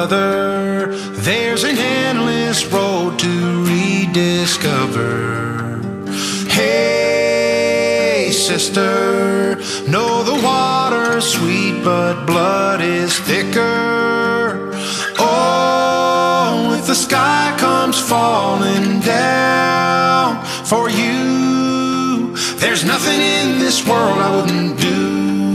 brother, there's an endless road to rediscover. Hey, sister, know the water's sweet, but blood is thicker. Oh, if the sky comes falling down for you, there's nothing in this world I wouldn't do.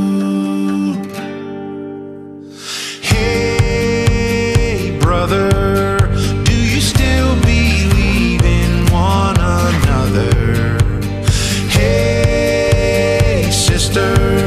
Hey, brother, do you still believe in one another? Hey, sister,